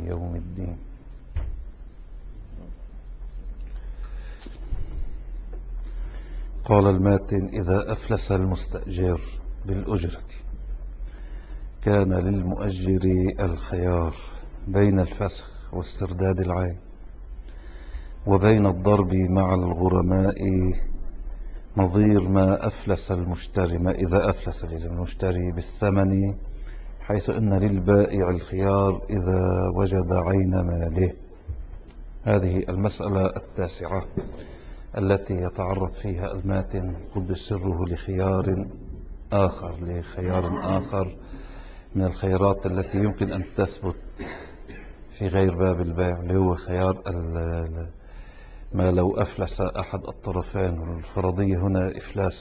يوم الدين. قال الماتن: إذا أفلس المستأجر بالأجرة كان للمؤجر الخيار بين الفسخ واسترداد العين وبين الضرب مع الغرماء، نظير ما أفلس المشتري، ما إذا أفلس المشتري بالثمن، حيث أن للبائع الخيار إذا وجد عين ماله. هذه المسألة التاسعة التي يتعرض فيها الماتن قدس سره لخيار آخر من الخيارات التي يمكن أن تثبت في غير باب البيع، اللي هو خيار ما لو أفلس أحد الطرفين. والفرضية هنا إفلاس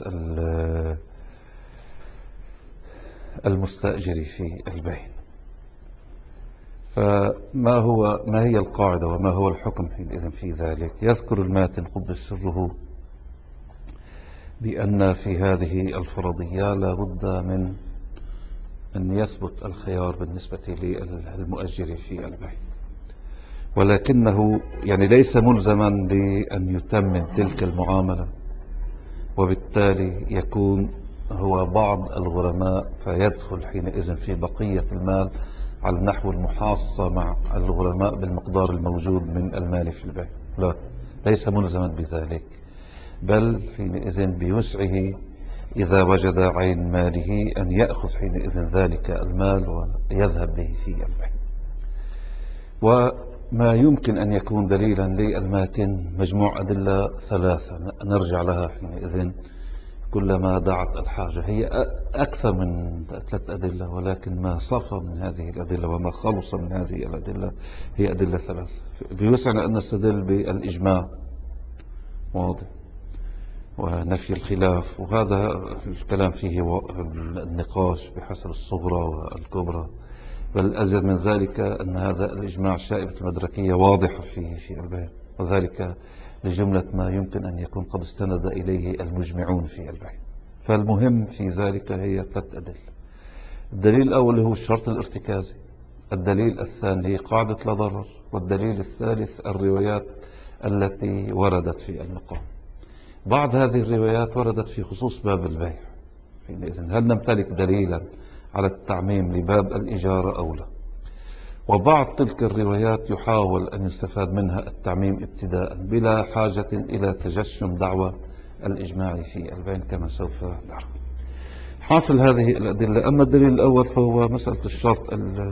المستأجر في البيع. ما هي القاعدة وما هو الحكم إذن في ذلك؟ يذكر الماتن قدس سره بأن في هذه الفرضية لا بد من أن يثبت الخيار بالنسبة للمؤجر في البيع، ولكنه يعني ليس ملزما بأن يتمم تلك المعاملة، وبالتالي يكون هو بعض الغرماء فيدخل حينئذ في بقية المال على النحو المحاصة مع الغرماء بالمقدار الموجود من المال في البيع. لا، ليس ملزما بذلك، بل حينئذ بوسعه إذا وجد عين ماله أن يأخذ حينئذ ذلك المال ويذهب به في البيع. وما يمكن أن يكون دليلا للماتن مجموع أدلة ثلاثة نرجع لها حينئذ كلما دعت الحاجة. هي أكثر من 3 أدلة، ولكن ما صفى من هذه الأدلة وما خلص من هذه الأدلة هي أدلة 3. بيوسعنا أن نستدل بالإجماع واضح ونفي الخلاف، وهذا الكلام فيه النقاش بحسب الصغرى والكبرى، بل أزيد من ذلك أن هذا الإجماع شائبة المدركية واضحة في البيع، وذلك لجملة ما يمكن أن يكون قد استند إليه المجمعون في البيع. فالمهم في ذلك هي 3 أدلة. الدليل الأول هو الشرط الارتكازي، الدليل الثاني هي قاعدة لا ضرر، والدليل الثالث الروايات التي وردت في المقام. بعض هذه الروايات وردت في خصوص باب البيع، حينئذ هل نمتلك دليلا على التعميم لباب الإجارة أو لا؟ وبعض تلك الروايات يحاول أن يستفاد منها التعميم ابتداء بلا حاجة إلى تجشم دعوى الإجماع في البيع كما سوف نرى. حاصل هذه الأدلة. أما الدليل الأول فهو مسألة الشرط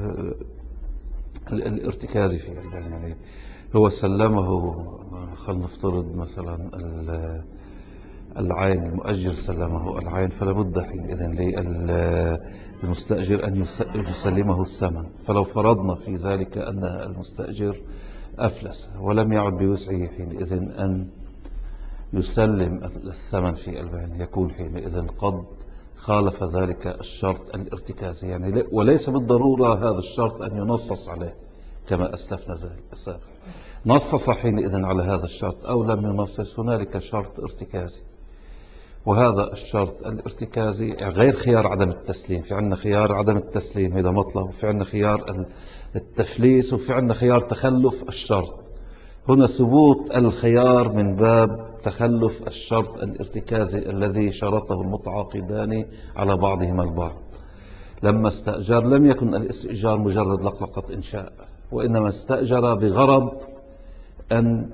الارتكازي في البيع، يعني هو سلمه، خلينا نفترض مثلا العين، المؤجر سلمه العين، فلا بد حينئذ للمستأجر أن يسلمه الثمن. فلو فرضنا في ذلك أن المستأجر أفلس ولم يعد بوسعه حينئذ أن يسلم الثمن في البيع، يكون حينئذ قد خالف ذلك الشرط الارتكازي، يعني وليس بالضرورة هذا الشرط أن ينصص عليه كما أسلفنا ذلك السابق. نصص حينئذ على هذا الشرط أو لم ينصص، هنالك شرط ارتكازي، وهذا الشرط الارتكازي غير خيار عدم التسليم. في عندنا خيار عدم التسليم إذا مطلب، وفي عندنا خيار التفليس، وفي عندنا خيار تخلف الشرط. هنا ثبوت الخيار من باب تخلف الشرط الارتكازي الذي شرطه المتعاقدان على بعضهما البعض. لما استأجر لم يكن الاستئجار مجرد لقلقة إنشاء، وإنما استأجر بغرض أن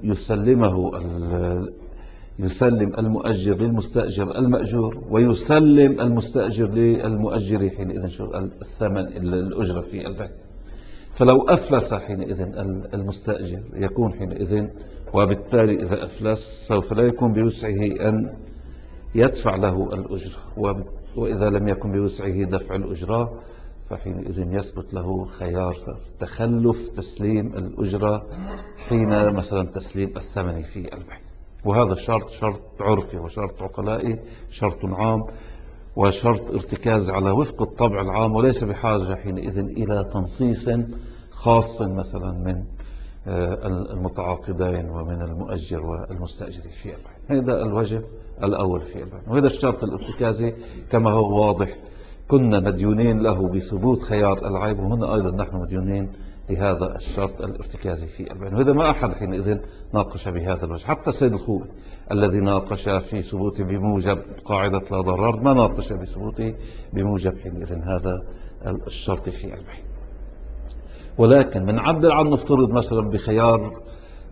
يسلم المؤجر للمستأجر المأجور، ويسلم المستأجر للمؤجر حينئذ الثمن الأجرة في البيع. فلو أفلس حينئذ المستأجر يكون حينئذ، وبالتالي إذا أفلس سوف لا يكون بوسعه أن يدفع له الأجرة، وإذا لم يكن بوسعه دفع الأجرة فحينئذ يثبت له خيار تخلف تسليم الأجرة حين مثلا تسليم الثمن في البيع. وهذا شرط عرفي وشرط عقلائي، شرط عام وشرط ارتكاز على وفق الطبع العام، وليس بحاجة حينئذ إلى تنصيص خاص مثلا من المتعاقدين ومن المؤجر والمستأجر في البيع. هذا الوجه الأول في البيع، وهذا الشرط الارتكازي كما هو واضح كنا مديونين له بثبوت خيار العيب، وهنا أيضا نحن مديونين لهذا الشرط الارتكازي في البيان. وإذا ما أحد حينئذ ناقش بهذا الوجه، حتى السيد الخوئي الذي ناقش في ثبوته بموجب قاعدة لا ضرر ما ناقش بثبوته بموجب حينئذ هذا الشرط في البيان. ولكن بنعبر عن نفترض مثلا بخيار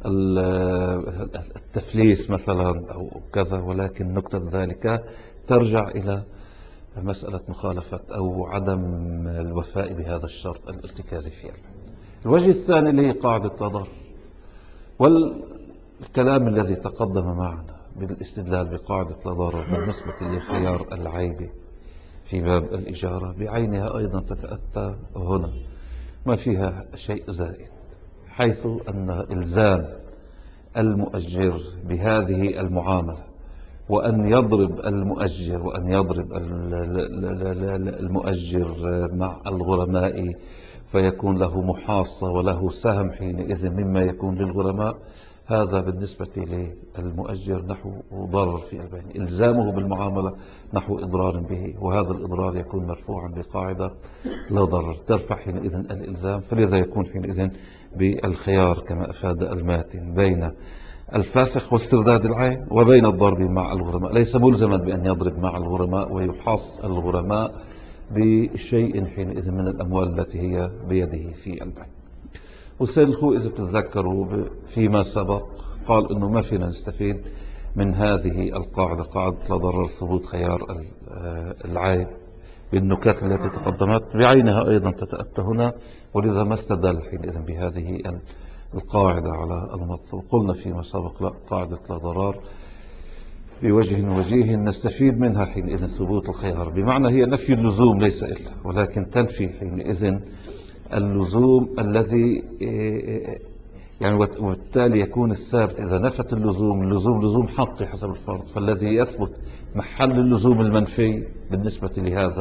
التفليس مثلا أو كذا، ولكن نكتة ذلك ترجع إلى مسألة مخالفة أو عدم الوفاء بهذا الشرط الارتكازي في الوجه الثاني اللي هي قاعدة لا ضرر. والكلام الذي تقدم معنا بالاستدلال بقاعدة لا ضرر بالنسبة لخيار العيب في باب الإجارة بعينها أيضا تتأتى هنا ما فيها شيء زائد، حيث أن إلزام المؤجر بهذه المعاملة وأن يضرب المؤجر المؤجر مع الغرماء فيكون له محاصة وله سهم حينئذ مما يكون للغرماء، هذا بالنسبة للمؤجر نحو ضرر في البيان، إلزامه بالمعاملة نحو إضرار به، وهذا الإضرار يكون مرفوعا بقاعدة لا ضرر ترفع حينئذ الإلزام. فلذا يكون حينئذ بالخيار كما أفاد الماتن بين الفاسخ واسترداد العين وبين الضرب مع الغرماء، ليس ملزما بأن يضرب مع الغرماء ويحاص الغرماء بشيء حينئذ من الأموال التي هي بيده في البيع. والسيد الخوئي إذا تتذكروا فيما سبق قال أنه ما فينا نستفيد من هذه القاعدة، قاعدة لا ضرر ثبوت خيار العيب بالنكات التي تقدمت بعينها أيضا تتأتى هنا، ولذا ما استدل حينئذ بهذه القاعدة على المطلوب. قلنا فيما سبق لا، قاعدة لا ضرر بوجه وجيه نستفيد منها حينئذ ثبوت الخيار، بمعنى هي نفي اللزوم ليس إلا، ولكن تنفي حينئذ اللزوم الذي يعني، وبالتالي يكون الثابت إذا نفت اللزوم لزوم حقي حسب الفرض، فالذي يثبت محل اللزوم المنفي بالنسبة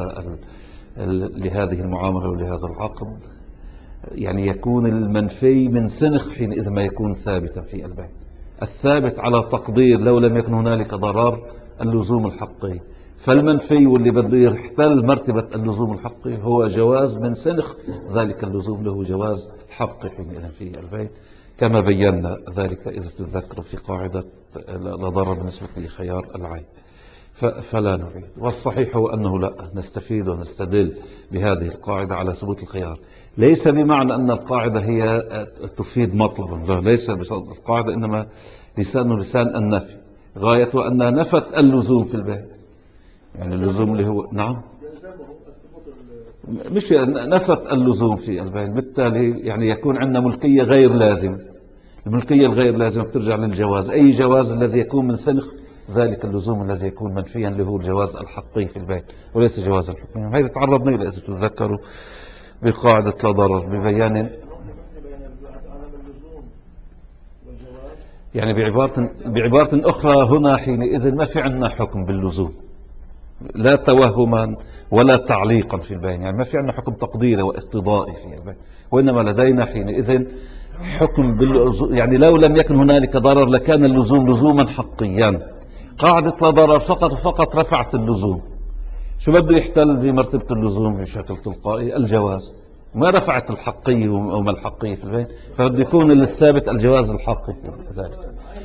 لهذه المعاملة ولهذا العقد، يعني يكون المنفي من سنخ حينئذ ما يكون ثابتا في البيع. الثابت على تقدير لو لم يكن هنالك ضرر اللزوم الحقي، فالمنفي واللي بده يحتل مرتبة اللزوم الحقي هو جواز من سنخ ذلك اللزوم له جواز حقي حينئذ في البيع، كما بينا ذلك إذا تتذكروا في قاعدة لا ضرر بالنسبة لخيار العين. فلا نريد، والصحيح هو أنه لا نستفيد ونستدل بهذه القاعدة على ثبوت الخيار، ليس بمعنى أن القاعدة هي تفيد مطلبا، لا، ليس القاعدة إنما لسان النفي، غايته أنها نفت اللزوم في البيع، يعني اللزوم اللي هو نعم مش نفت اللزوم في البيع، بالتالي يعني يكون عندنا ملكية غير لازمة. الملكية الغير لازمة بترجع للجواز، أي جواز الذي يكون من سنخ ذلك اللزوم الذي يكون منفيا له الجواز الحقي في البيع وليس جواز الحكم. هذا تعرضنا إلى إذا تتذكروا بقاعدة لا ضرر ببيان، يعني بعبارة أخرى هنا حينئذ ما في عندنا حكم باللزوم لا توهما ولا تعليقا في البيان، يعني ما في عندنا حكم تقديري واقتضائي في البيان، وإنما لدينا حينئذ حكم باللزوم، يعني لو لم يكن هنالك ضرر لكان اللزوم لزوما حقيا. قاعدة لا ضرر فقط رفعت اللزوم، شو بده يحتل بمرتبة اللزوم بشكل تلقائي الجواز، ما رفعت الحقية وما الحقية في البيت، فبده يكون الثابت الجواز الحقي في ذلك.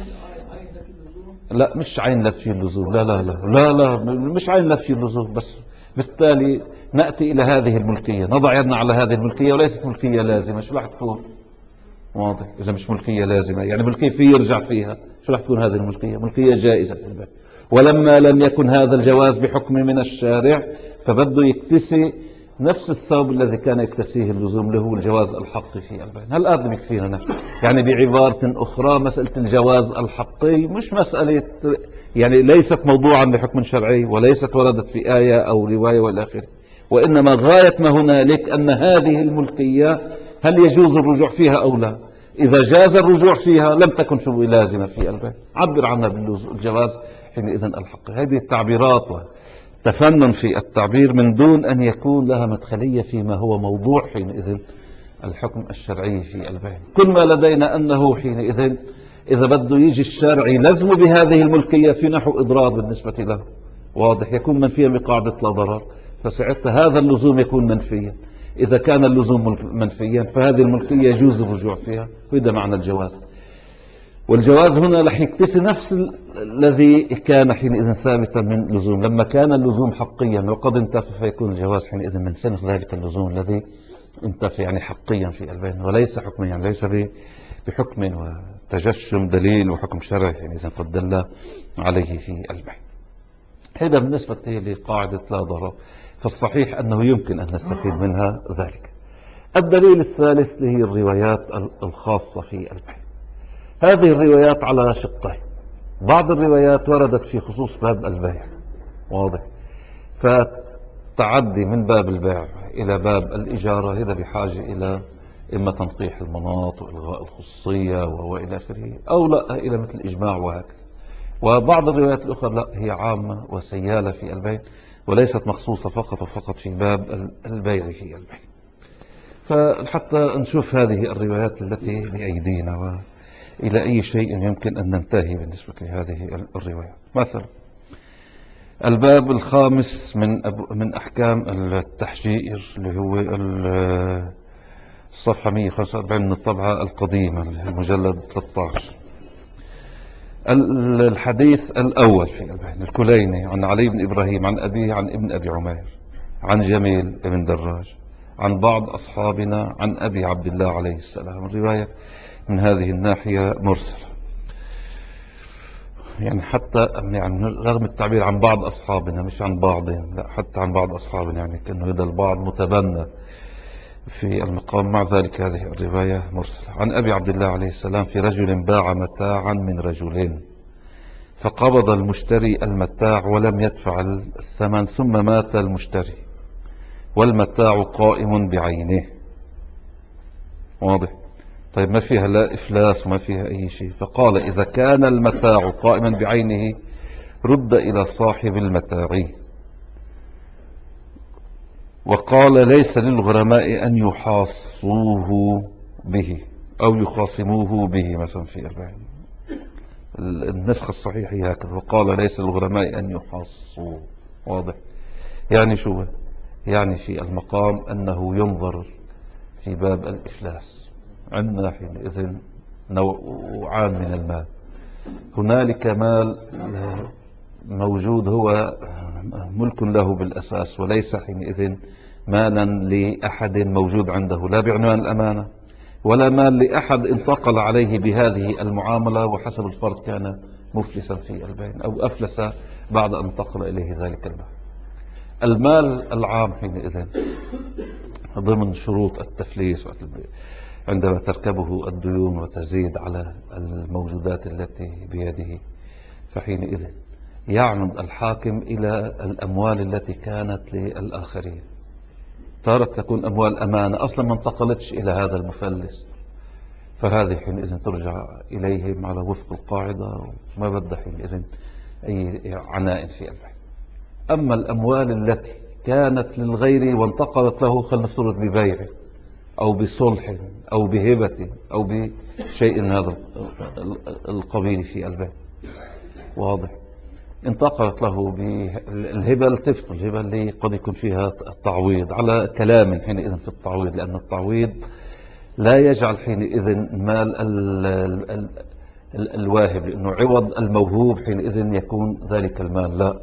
لا مش عين لفي اللزوم، لا لا لا لا لا مش عين لفي اللزوم، بس بالتالي نأتي إلى هذه الملكية، نضع يدنا على هذه الملكية وليست ملكية لازمة. شو راح تكون؟ واضح، إذا مش ملكية لازمة يعني ملكية فيه يرجع فيها، شو راح تكون هذه الملكية؟ ملكية جائزة في البيت. ولما لم يكن هذا الجواز بحكم من الشارع فبده يكتسي نفس الثوب الذي كان يكتسيه اللزوم له الجواز الحقي في البيان. هل آدم يكفينا نحن؟ يعني بعبارة أخرى مسألة الجواز الحقي مش مسألة، يعني ليست موضوعا بحكم شرعي وليست وردت في آية أو رواية والآخر، وإنما غاية ما هنالك أن هذه الملكية هل يجوز الرجوع فيها أو لا؟ إذا جاز الرجوع فيها لم تكن شبه لازمة في البيع، عبر عنها بالجواز حينئذ الحق. هذه التعبيرات تفنن في التعبير من دون أن يكون لها مدخلية فيما هو موضوع حينئذ الحكم الشرعي في البيع. كل ما لدينا أنه حينئذ إذا بده يجي الشرعي لزم بهذه الملكية في نحو إضرار بالنسبة له، واضح، يكون منفيا بقاعدة لا ضرر، فساعتها هذا اللزوم يكون منفيا. إذا كان اللزوم منفيا فهذه الملكية يجوز الرجوع فيها، وهذا معنى الجواز. والجواز هنا رح يكتسي نفس الذي كان حينئذ ثابتا من لزوم. لما كان اللزوم حقيا وقد انتفى فيكون الجواز حينئذ من سنخ ذلك اللزوم الذي انتفى، يعني حقيا في البين وليس حكميا، يعني ليس بحكم وتجشم دليل وحكم شرعي يعني إذا قد دل عليه في البين. هذا بالنسبة لقاعدة لا ضرر، فالصحيح أنه يمكن أن نستفيد منها ذلك. الدليل الثالث هي الروايات الخاصة في البين. هذه الروايات على شقين. بعض الروايات وردت في خصوص باب البيع، واضح، فتعدي من باب البيع إلى باب الإجارة هذا بحاجة إلى إما تنقيح المناط وإلغاء الخصوصية وإلى آخره، أو لا إلى مثل إجماع وهكذا. وبعض الروايات الأخرى لا، هي عامة وسيالة في البيع وليست مخصوصة فقط وفقط في باب البيع في البيع. فحتى نشوف هذه الروايات التي بأيدينا وإلى أي شيء يمكن أن ننتهي بالنسبة لهذه الروايات. مثلا الباب الخامس من أحكام التحجير اللي هو الصفحة 145 من الطبعة القديمة المجلد 13. الحديث الأول في البين الكليني عن علي بن إبراهيم عن أبيه عن ابن أبي عمير عن جميل بن دراج عن بعض أصحابنا عن أبي عبد الله عليه السلام. الرواية من هذه الناحية مرسلة، يعني حتى يعني رغم التعبير عن بعض أصحابنا مش عن بعضهم، لا حتى عن بعض أصحابنا، يعني كأنه هذا البعض متبنى في المقام. مع ذلك هذه الرواية مرسلة. عن أبي عبد الله عليه السلام في رجل باع متاعا من رجلين فقبض المشتري المتاع ولم يدفع الثمن ثم مات المشتري والمتاع قائم بعينه. واضح؟ طيب ما فيها لا إفلاس وما فيها أي شيء. فقال إذا كان المتاع قائما بعينه رد إلى صاحب المتاع. وقال ليس للغرماء أن يحاصوه به أو يخاصموه به مثلا في 40. النسخة الصحيحة هي هكذا، وقال ليس للغرماء أن يحاصوه. واضح؟ يعني شو يعني في المقام أنه ينظر في باب الإفلاس. عندنا حينئذ نوعان من المال. هنالك مال موجود هو ملك له بالأساس وليس حينئذ مالا لأحد موجود عنده لا بعنوان الأمانة، ولا مال لأحد انتقل عليه بهذه المعاملة وحسب الفرض كان مفلسا في البين أو أفلس بعد أن انتقل إليه ذلك المال. المال العام حينئذ ضمن شروط التفليس عندما تركبه الديون وتزيد على الموجودات التي بيده، فحينئذ يعمد الحاكم إلى الأموال التي كانت للآخرين. تارة تكون أموال أمانة أصلا ما انتقلتش إلى هذا المفلس، فهذه حينئذ ترجع إليهم على وفق القاعدة وما بدها حينئذ أي عناء في البيع. أما الأموال التي كانت للغير وانتقلت له، خلينا نفترض ببيع أو بصلح أو بهبة أو بشيء من هذا القبيل في البيع، واضح، انتقلت له بالهبة التفت الهبة اللي قد يكون فيها التعويض على كلام حينئذ في التعويض، لأن التعويض لا يجعل حينئذ مال الواهب، لأنه عوض الموهوب حينئذ يكون ذلك المال، لا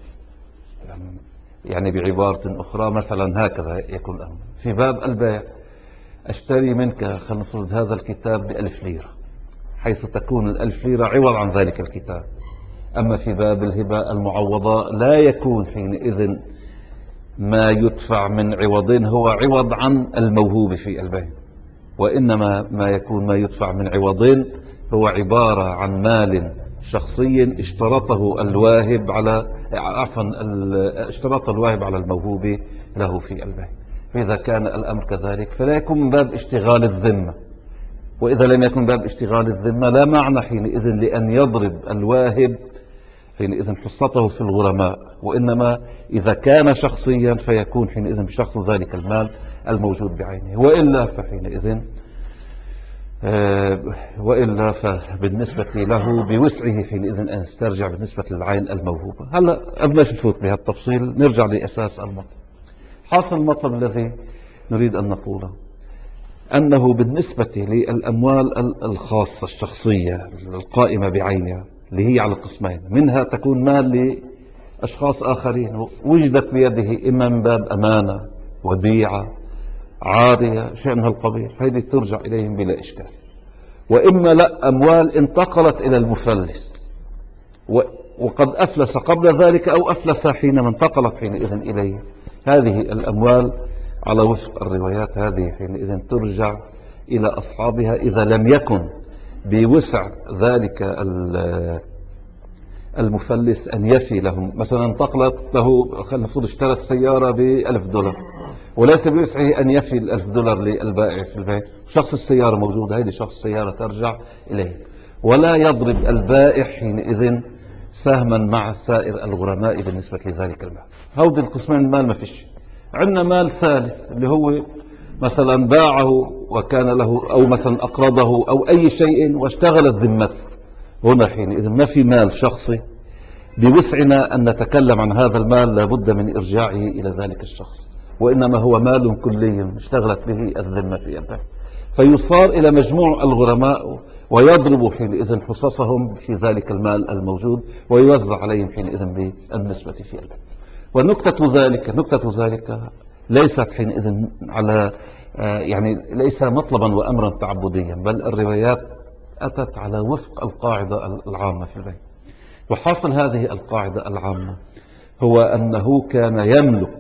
يعني بعبارة أخرى مثلا هكذا يكون الأمر في باب البيع. أشتري منك خلينا نفرض هذا الكتاب ب1000 ليرة، حيث تكون 1000 ليرة عوض عن ذلك الكتاب. أما في باب الهبة المعوضة لا يكون حينئذ ما يدفع من عوضين هو عوض عن الموهوب في البيع، وإنما ما يكون ما يدفع من عوضين هو عبارة عن مال شخصي اشترطه الواهب على اشترط الواهب على الموهوب له في البيع. فإذا كان الأمر كذلك فلا يكون من باب اشتغال الذمة، وإذا لم يكن باب اشتغال الذمة لا معنى حينئذ لأن يضرب الواهب حينئذ حصته في الغرماء، وإنما إذا كان شخصيا فيكون حينئذ بشخص ذلك المال الموجود بعينه، وإلا فبالنسبة له بوسعه حينئذ أن يسترجع بالنسبة للعين الموهوبة. هلأ قبل ما نفوت بهالتفصيل نرجع لأساس المطلب. حاصل المطلب الذي نريد أن نقوله أنه بالنسبة للأموال الخاصة الشخصية القائمة بعينها اللي هي على قسمين، منها تكون مال لأشخاص آخرين وجدت بيده إما من باب أمانة، وديعة، عارية، شيء من هالقبيل، فهذه ترجع إليهم بلا إشكال. وإما لا، أموال انتقلت إلى المفلس وقد أفلس قبل ذلك أو أفلس حينما انتقلت حينئذ إليه، هذه الأموال على وفق الروايات هذه حينئذ ترجع إلى أصحابها إذا لم يكن بوسع ذلك المفلس أن يفي لهم. مثلا انتقلت له، خلينا نفرض اشترى السيارة ب$1000 وليس بوسعه أن يفي $1000 للبائع في البيع، شخص السيارة موجودة، هذه شخص السيارة ترجع إليه، ولا يضرب البائع حينئذ سهما مع سائر الغرماء بالنسبة لذلك المال. هودي القسمين المال ما فيش. عندنا مال ثالث اللي هو مثلا باعه وكان له، أو مثلا أقرضه أو أي شيء واشتغلت ذمته، هنا حينئذ ما في مال شخصي بوسعنا أن نتكلم عن هذا المال، لابد من إرجاعه إلى ذلك الشخص، وإنما هو مال كلي اشتغلت به الذمة في يده، فيصار إلى مجموع الغرماء ويضرب حينئذ حصصهم في ذلك المال الموجود ويوزع عليهم حينئذ بالنسبة في يده. ونكتة ذلك ليست حينئذ على يعني ليس مطلبا وأمرا تعبديا، بل الروايات أتت على وفق القاعدة العامة في البيت. وحاصل هذه القاعدة العامة هو أنه كان يملك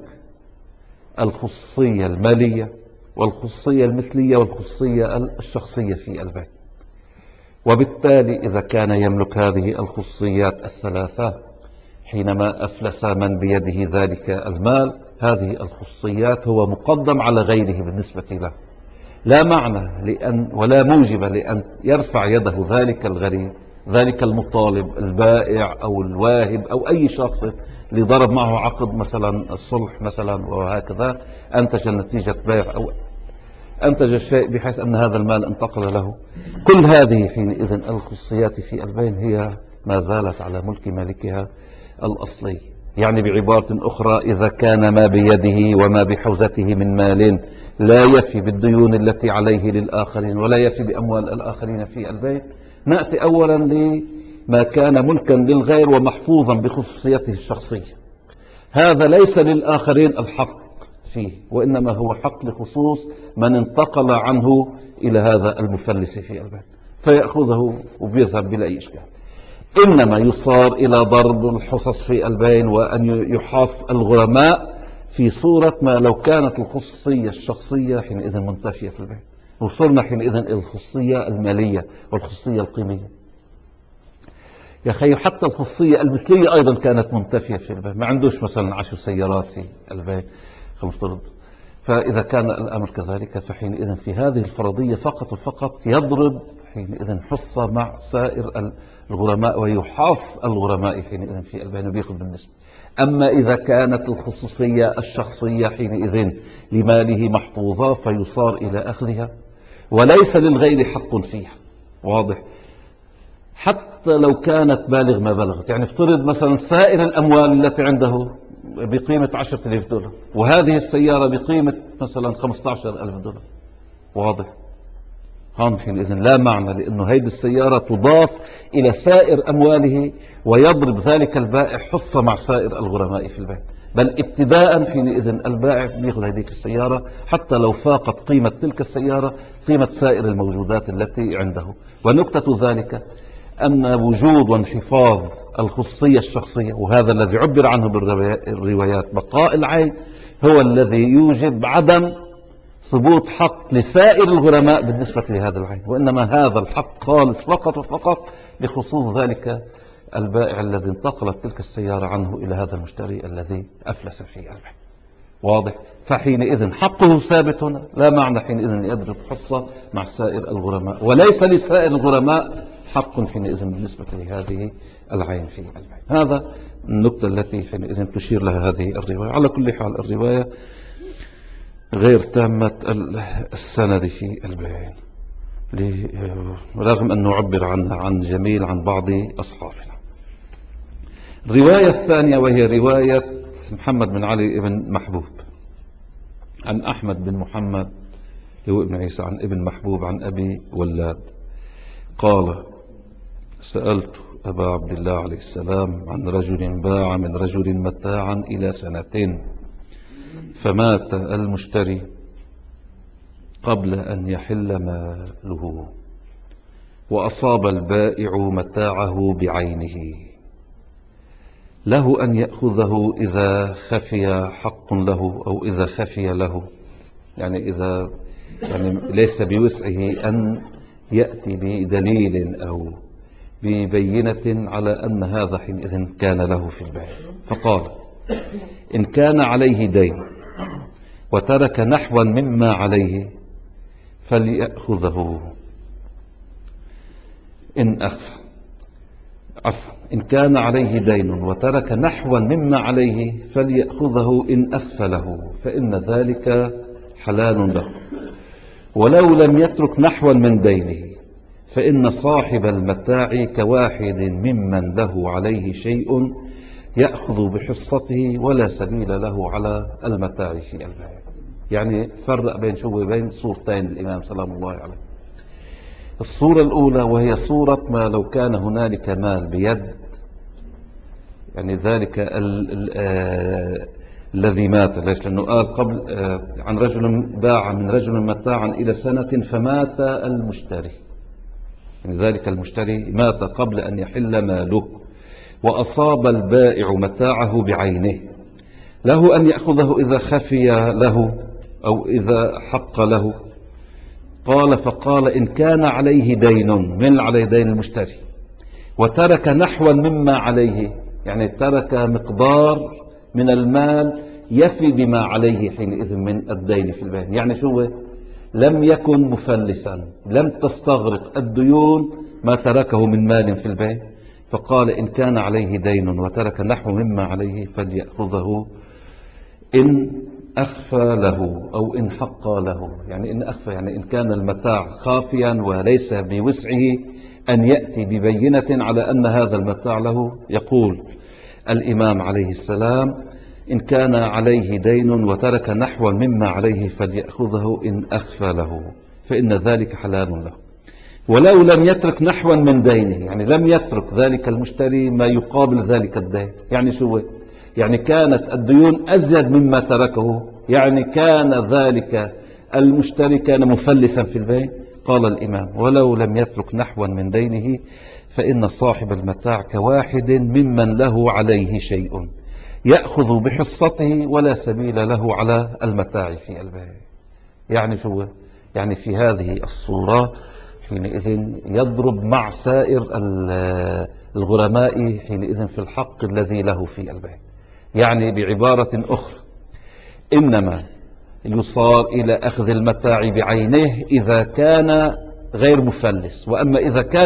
الخصوصية المالية والخصوصية المثلية والخصوصية الشخصية في البيت، وبالتالي إذا كان يملك هذه الخصوصيات الثلاثة حينما أفلس من بيده ذلك المال، هذه الخصوصيات هو مقدم على غيره بالنسبة له، لا معنى لأن ولا موجب لأن يرفع يده ذلك الغريب، ذلك المطالب، البائع أو الواهب أو أي شخص اللي ضرب معه عقد مثلا الصلح مثلا وهكذا، أنتج نتيجة بيع أو أنتج الشيء بحيث أن هذا المال انتقل له. كل هذه حينئذ الخصوصيات في البين هي ما زالت على ملك مالكها الأصلي. يعني بعبارة أخرى، إذا كان ما بيده وما بحوزته من مال لا يفي بالديون التي عليه للآخرين ولا يفي بأموال الآخرين في البيت، نأتي أولا لما كان ملكا للغير ومحفوظا بخصوصيته الشخصية، هذا ليس للآخرين الحق فيه، وإنما هو حق لخصوص من انتقل عنه إلى هذا المفلس في البيت فيأخذه وبيذهب بلا أي إشكال. إنما يصار إلى ضرب الحصص في البين وأن يحاص الغرماء في صورة ما لو كانت الخصوصية الشخصية حينئذ منتفية في البين، وصلنا حينئذ إلى الخصوصية المالية والخصوصية القيمية. يا أخي حتى الخصوصية المثلية أيضا كانت منتفية في البين، ما عندوش مثلا 10 سيارات في البين خمسة. فإذا كان الأمر كذلك فحينئذ في هذه الفرضية فقط يضرب حينئذ حصة مع سائر الغرماء ويحاص الغرماء حينئذ في البين وبيأخذ بالنسبة. أما إذا كانت الخصوصية الشخصية حينئذ لماله محفوظة فيصار إلى أخذها وليس للغير حق فيها. واضح؟ حتى لو كانت بالغ ما بلغت، يعني افترض مثلا سائر الأموال التي عنده بقيمة $10,000 وهذه السيارة بقيمة مثلا $15,000. واضح؟ هون حينئذ لا معنى، لأنه هذه السيارة تضاف إلى سائر أمواله ويضرب ذلك البائع حصة مع سائر الغرماء في البيع، بل ابتداء حينئذ البائع بيأخذ هذه السيارة حتى لو فاقت قيمة تلك السيارة قيمة سائر الموجودات التي عنده. ونكتة ذلك أن وجود وانحفاظ الخصوصية الشخصية، وهذا الذي عبر عنه بالروايات بقاء العين، هو الذي يوجب عدم ثبوت حق لسائر الغرماء بالنسبة لهذا العين، وإنما هذا الحق خالص فقط وفقط لخصوص ذلك البائع الذي انتقلت تلك السيارة عنه إلى هذا المشتري الذي أفلس في البيع. واضح؟ فحينئذ حقه ثابت هنا، لا معنى حينئذ أن يضرب حصة مع سائر الغرماء، وليس لسائر الغرماء حق حينئذ بالنسبة لهذه العين في البيع. هذا النقطة التي حينئذ تشير لها هذه الرواية. على كل حال الرواية غير تامة السند في البيع، رغم أن نعبر عنها عن جميل عن بعض أصحابنا. الرواية الثانية وهي رواية محمد بن علي بن محبوب عن أحمد بن محمد هو ابن عيسى عن ابن محبوب عن أبي ولاد قال: سألت أبا عبد الله عليه السلام عن رجل باع من رجل متاعا إلى سنتين، فمات المشتري قبل أن يحل ماله، وأصاب البائع متاعه بعينه، له أن يأخذه إذا خفي حق له أو إذا خفي له، يعني إذا ليس بوسعه أن يأتي بدليل أو ببينة على أن هذا حينئذ كان له في البيع. فقال: إن كان عليه دين وترك نحوا مما عليه فليأخذه إن أخفى. إن كان عليه دين وترك نحوا مما عليه فليأخذه إن أخفى له، فإن ذلك حلال له. ولو لم يترك نحوا من دينه فإن صاحب المتاع كواحد ممن له عليه شيء يأخذ بحصته ولا سبيل له على المتاع في البيع. يعني فرق بين صورتين الإمام سلام الله عليه. الصورة الأولى وهي صورة ما لو كان هنالك مال بيد، يعني ذلك الذي مات. ليش؟ لأنه قال قبل عن رجل باع من رجل متاعا إلى سنة فمات المشتري، يعني ذلك المشتري مات قبل أن يحل ماله، وأصاب البائع متاعه بعينه، له أن يأخذه إذا خفي له أو إذا حق له. فقال: إن كان عليه دين، من عليه دين المشتري، وترك نحوا مما عليه، يعني ترك مقدار من المال يفي بما عليه حينئذ من الدين في البيع. يعني شو؟ لم يكن مفلسا، لم تستغرق الديون ما تركه من مال في البيع. فقال: إن كان عليه دين وترك نحو مما عليه فليأخذه إن أخفى له أو إن حق له. يعني إن أخفى، يعني إن كان المتاع خافيا وليس بوسعه أن يأتي ببينة على أن هذا المتاع له. يقول الإمام عليه السلام: إن كان عليه دين وترك نحوا مما عليه فليأخذه إن أخفى له، فإن ذلك حلال له. ولو لم يترك نحوا من دينه، يعني لم يترك ذلك المشتري ما يقابل ذلك الدين. يعني شو؟ يعني كانت الديون أزيد مما تركه، يعني كان ذلك المشتري كان مفلسا في البيع. قال الإمام: ولو لم يترك نحوا من دينه فإن صاحب المتاع كواحد ممن له عليه شيء يأخذ بحصته ولا سبيل له على المتاع في البيع. يعني شو؟ يعني في هذه الصورة حينئذ يضرب مع سائر الغرماء حينئذ في الحق الذي له في البيع. يعني بعبارة أخرى، إنما يصار إلى أخذ المتاع بعينه إذا كان غير مفلس، وأما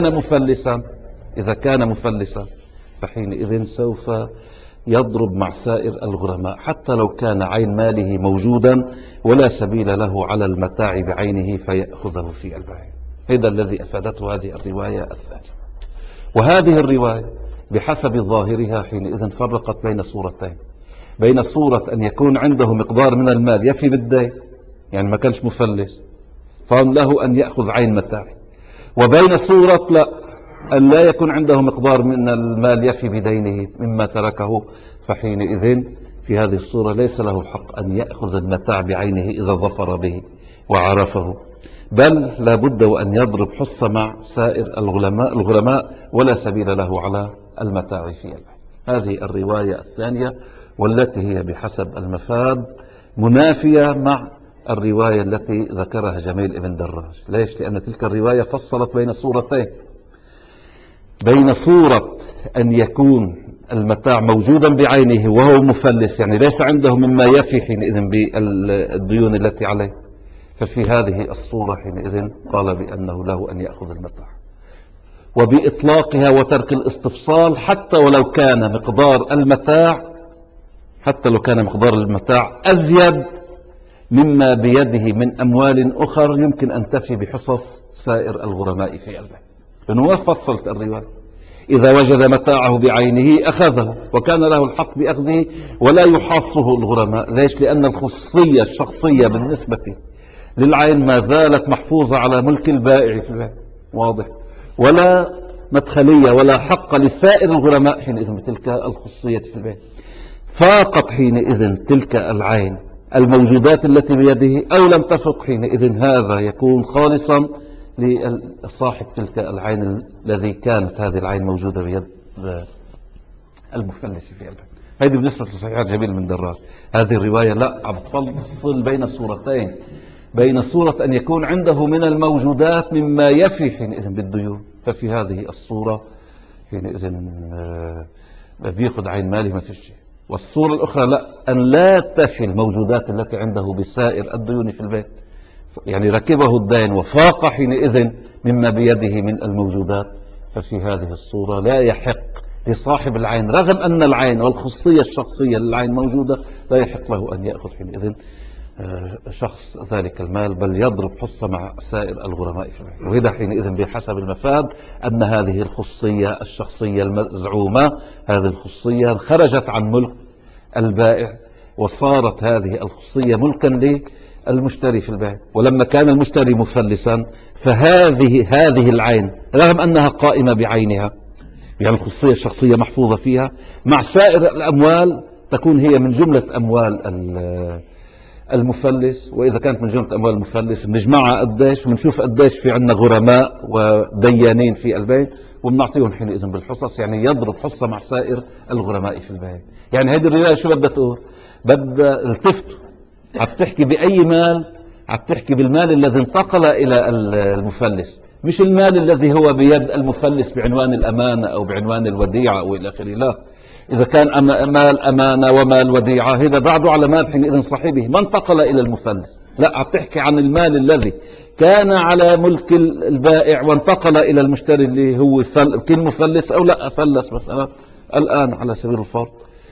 إذا كان مفلسا فحينئذ سوف يضرب مع سائر الغرماء حتى لو كان عين ماله موجودا ولا سبيل له على المتاع بعينه فيأخذه في البيع. هذا الذي أفادته هذه الرواية الثانية. وهذه الرواية بحسب ظاهرها حينئذ فرقت بين صورتين: بين صورة أن يكون عنده مقدار من المال يفي بالدين، يعني ما كانش مفلس فله أن يأخذ عين متاع، وبين صورة لا، أن لا يكون عنده مقدار من المال يفي بدينه مما تركه، فحينئذ في هذه الصورة ليس له الحق أن يأخذ المتاع بعينه إذا ظفر به وعرفه، بل لا بد وأن يضرب حصة مع سائر الغرماء ولا سبيل له على المتاع في البيع. هذه الرواية الثانية، والتي هي بحسب المفاد منافية مع الرواية التي ذكرها جميل بن دراج. ليش؟ لأن تلك الرواية فصلت بين صورتين: بين صورة أن يكون المتاع موجودا بعينه وهو مفلس، يعني ليس عنده مما يفي حينئذ بالديون التي عليه، ففي هذه الصورة حينئذ قال بأنه له أن يأخذ المتاع، وبإطلاقها وترك الاستفصال حتى ولو كان مقدار المتاع أزيد مما بيده من أموال أخر يمكن أن تفي بحصص سائر الغرماء في البيع. لأنه ما فصلت الرواية. إذا وجد متاعه بعينه أخذه وكان له الحق بأخذه ولا يحاصه الغرماء. ليش؟ لأن الخصوصية الشخصية بالنسبة للعين ما زالت محفوظة على ملك البائع في البيع. واضح؟ ولا مدخلية ولا حق لسائر الغرماء حينئذ بتلك الخصوصية في البيع. فاقت حينئذ تلك العين الموجودات التي بيده أو لم تفق حينئذ هذا يكون خالصا لصاحب تلك العين الذي كانت هذه العين موجودة بيد المفلس في البيع. هذه بالنسبة لصحيح جميل من دراج. هذه الرواية لا عم تفصل بين صورتين، بين صورة أن يكون عنده من الموجودات مما يفي حينئذ بالديون، ففي هذه الصورة حينئذ بياخذ عين ماله ما في شيء. والصورة الأخرى لا، أن لا تفي الموجودات التي عنده بسائر الديون في البيت، يعني ركبه الدين وفاق حينئذ مما بيده من الموجودات، ففي هذه الصورة لا يحق لصاحب العين رغم أن العين والخصية الشخصية للعين موجودة لا يحق له أن يأخذ حينئذ شخص ذلك المال، بل يضرب حصة مع سائر الغرماء في العين. وهذا حينئذ بحسب المفاد أن هذه الخصية الشخصية المزعومة، هذه الخصية خرجت عن ملك البائع وصارت هذه الخصية ملكا للمشتري في البيع. ولما كان المشتري مفلسا فهذه العين رغم أنها قائمة بعينها، يعني الخصية الشخصية محفوظة فيها، مع سائر الأموال تكون هي من جملة أموال المفلس. وإذا كانت من جملة أموال المفلس بنجمعها قديش ونشوف قديش في عندنا غرماء وديانين في البيت وبنعطيهم حينئذ بالحصص، يعني يضرب حصة مع سائر الغرماء في البيت. يعني هذه الرواية شو بدها تقول؟ بدها التفتوا عتحكي بأي مال؟ عتحكي بالمال الذي انتقل إلى المفلس، مش المال الذي هو بيد المفلس بعنوان الأمانة أو بعنوان الوديعة أو إلى آخره. لا، إذا كان مال أمانة ومال وديعة هذا بعده على مال حينئذ صاحبه ما انتقل إلى المفلس. لا، عم تحكي عن المال الذي كان على ملك البائع وانتقل إلى المشتري اللي هو كل مفلس أو لا فلس مثلا الآن على سبيل الفرض.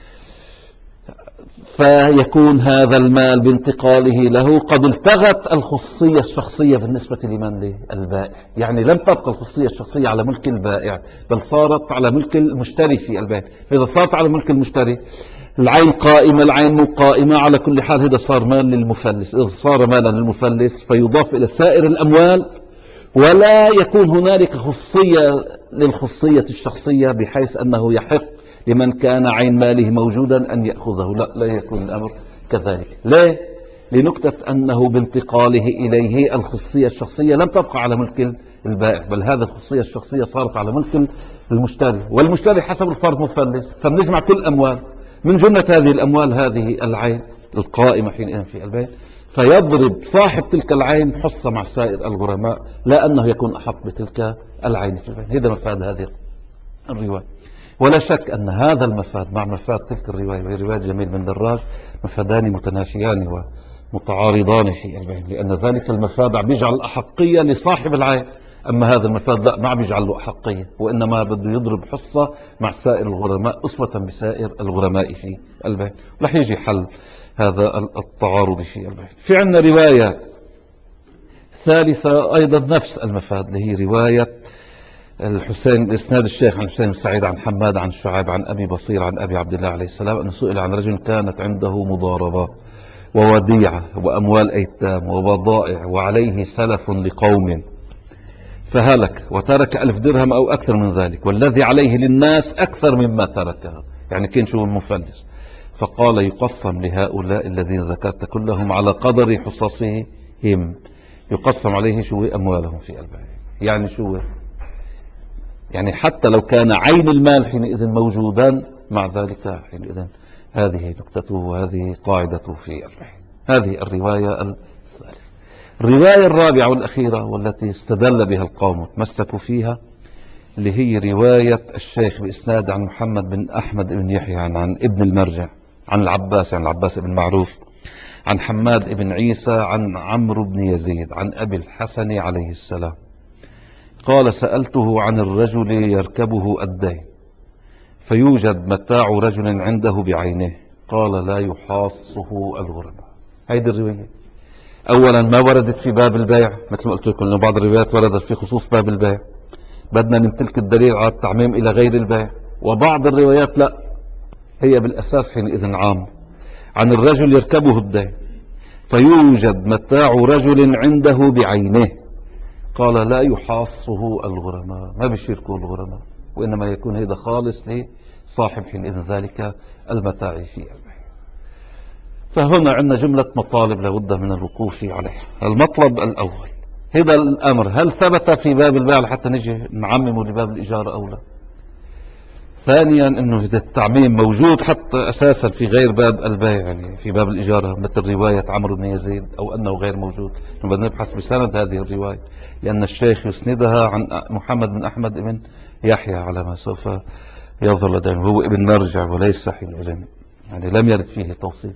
فيكون هذا المال بانتقاله له قد التغت الخصية الشخصية بالنسبة لمن؟ للبائع. يعني لم تبقى الخصية الشخصية على ملك البائع بل صارت على ملك المشتري في البيع. فإذا صارت على ملك المشتري العين قائمة العين مو قائمة، على كل حال هذا صار مال للمفلس. إذا صار مالا للمفلس فيضاف إلى سائر الأموال ولا يكون هنالك خصية للخصية الشخصية بحيث أنه يحق لمن كان عين ماله موجودا أن يأخذه. لا يكون الأمر كذلك. ليه؟ لنكتة أنه بانتقاله إليه الخصية الشخصية لم تبقى على ملك البائع، بل هذه الخصية الشخصية صارت على ملك المشتري، والمشتري حسب الفرض مفلس، فبنجمع كل أموال من جملة هذه الأموال هذه العين القائمة حينئذ في البيع، فيضرب صاحب تلك العين حصة مع سائر الغرماء لا أنه يكون أحق بتلك العين في البيع. هذا مفاد هذه الرواية. ولا شك أن هذا المفاد مع مفاد تلك الرواية وهي رواية جميل بن دراج مفادان متنافيان ومتعارضان في البيع، لأن ذلك المفاد بيجعل الأحقية لصاحب العين، أما هذا المفاد لا، ما بيجعل له أحقية، وإنما بده يضرب حصة مع سائر الغرماء أسوة بسائر الغرماء في البيع. رح يجي حل هذا التعارض في البيع. في عندنا رواية ثالثة أيضا نفس المفاد اللي هي رواية الحسين، إسناد الشيخ عن حسين بن سعيد عن حماد عن شعيب عن أبي بصير عن أبي عبد الله عليه السلام أنه سئل عن رجل كانت عنده مضاربة ووديعة وأموال أيتام وبضائع وعليه سلف لقوم فهلك وترك 1000 درهم أو أكثر من ذلك، والذي عليه للناس أكثر مما تركها، يعني كان شو المفلس. فقال يقسم لهؤلاء الذين ذكرت كلهم على قدر حصصهم، يقسم عليه شو أموالهم في البيع. يعني شو؟ يعني حتى لو كان عين المال حينئذ موجودا مع ذلك حينئذ هذه نكتته وهذه قاعدته في البيع. هذه الرواية الثالثة. الرواية الرابعة والأخيرة والتي استدل بها القوم وتمسكوا فيها اللي هي رواية الشيخ بإسناد عن محمد بن أحمد بن يحيى عن ابن المرجع عن العباس، عن العباس بن معروف عن حماد بن عيسى عن عمرو بن يزيد عن أبي الحسن عليه السلام قال سألته عن الرجل يركبه الدين فيوجد متاع رجل عنده بعينه قال لا يحاصه الغرماء. هيدي الرواية أولا ما وردت في باب البيع، مثل ما قلت لكم أنه بعض الروايات وردت في خصوص باب البيع، بدنا نمتلك الدليل على التعميم إلى غير البيع. وبعض الروايات لا، هي بالأساس حينئذ عام عن الرجل يركبه الدين فيوجد متاع رجل عنده بعينه، قال لا يحاصه الغرماء، ما بيشاركه الغرماء، وإنما يكون هذا خالص لصاحب حينئذ ذلك المتاع في البيع. فهنا عندنا جملة مطالب لابد من الوقوف عليها. المطلب الأول، هذا الأمر هل ثبت في باب البيع لحتى نجي نعممه لباب الإجارة أو لا؟ ثانيا انه التعميم موجود حتى اساسا في غير باب البيع، يعني في باب الاجاره، مثل روايه عمرو بن يزيد، او انه غير موجود. بدنا نبحث بسند هذه الروايه، لان الشيخ يسندها عن محمد بن احمد بن يحيى على ما سوف يظهر لدينا، هو ابن مرجع وليس حينئذ يعني لم يرد فيه توصيل.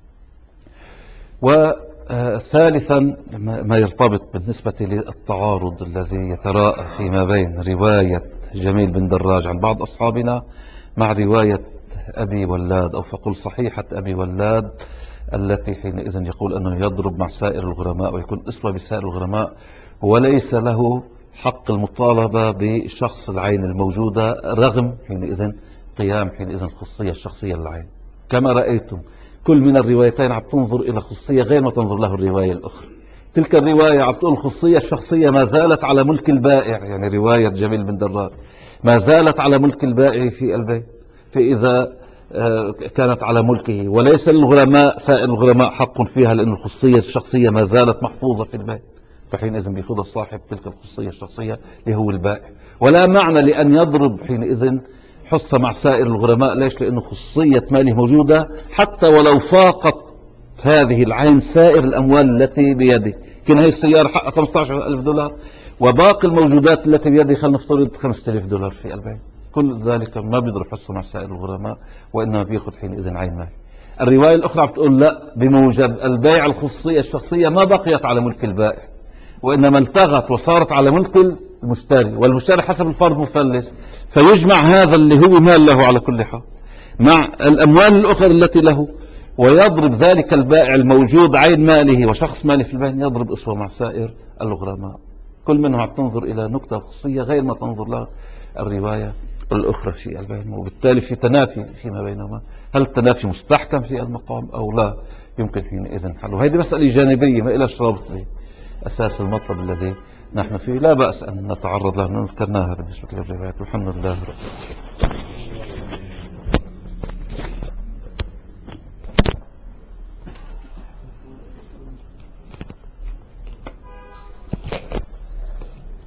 وثالثا ما يرتبط بالنسبة للتعارض الذي يتراءى فيما بين رواية جميل بن دراج عن بعض أصحابنا مع رواية أبي ولاد، أو فقل صحيحة أبي ولاد، التي حينئذ يقول أنه يضرب مع سائر الغرماء ويكون أسوة بسائر الغرماء، وليس له حق المطالبة بشخص العين الموجودة، رغم حينئذ قيام حينئذ الخصية الشخصية للعين. كما رأيتم كل من الروايتين عم تنظر إلى خصية غير ما تنظر له الرواية الأخرى. تلك الرواية عم تقول الخصية الشخصية ما زالت على ملك البائع، يعني رواية جميل بن دراج ما زالت على ملك البائع في البيع، فإذا كانت على ملكه وليس للغرماء سائر الغرماء حق فيها، لأن الخصية الشخصية ما زالت محفوظة في البيع، فحينئذ بيأخذها صاحب تلك الخصية الشخصية اللي هو البائع. ولا معنى لأن يضرب حينئذ حصة مع سائر الغرماء. ليش؟ لأنه خصية ماله موجودة، حتى ولو فاقت هذه العين سائر الأموال التي بيده. كان هي السيارة حقها 15,000 دولار، وباقي الموجودات التي بيده خلينا نفترض 5,000 دولار في البيع. كل ذلك ما بيضرب حصة مع سائر الغرماء، وإنما بيأخذ حينئذ عين مال. الرواية الأخرى بتقول لا، بموجب البيع الخصية الشخصية ما بقيت على ملك البائع، وإنما التغت وصارت على ملك المشتري، والمشتري حسب الفرض مفلس، فيجمع هذا اللي هو مال له على كل حال مع الأموال الأخرى التي له، ويضرب ذلك البائع الموجود عين ماله وشخص ماله في البيع، يضرب أسوة مع سائر الغرماء. كل منهم تنظر إلى نكتة خصية غير ما تنظر لها الرواية الأخرى في البيع، وبالتالي في تنافي فيما بينهما. هل التنافي مستحكم في المقام أو لا؟ يمكن حينئذ حل، وهذه مسألة جانبية ما إلى ربط أساس المطلب الذي نحن فيه. لا بأس أن نتعرض له، ذكرناها بالنسبة للروايات. والحمد لله رب العالمين.